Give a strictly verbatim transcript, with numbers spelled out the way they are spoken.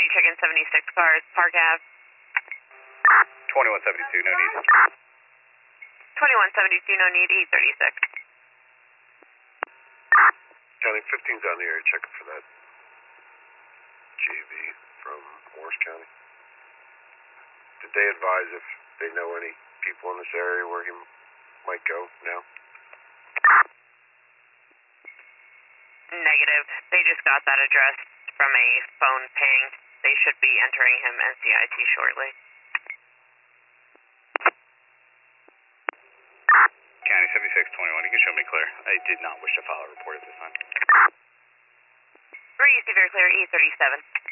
County, check-in seventy-six cars, Park Ave. twenty-one seventy-two, no need. twenty-one seventy-two, no need, eight thirty-six. County fifteen's on the air, checking for that J V from Morris County. Did they advise if they know any people in this area where he might go now? Negative. They just got that address from a phone ping. They should be entering him N C I T shortly. County seventy-six twenty-one, you can show me clear. I did not wish to file a report at this time. three, you see very clear, E thirty-seven.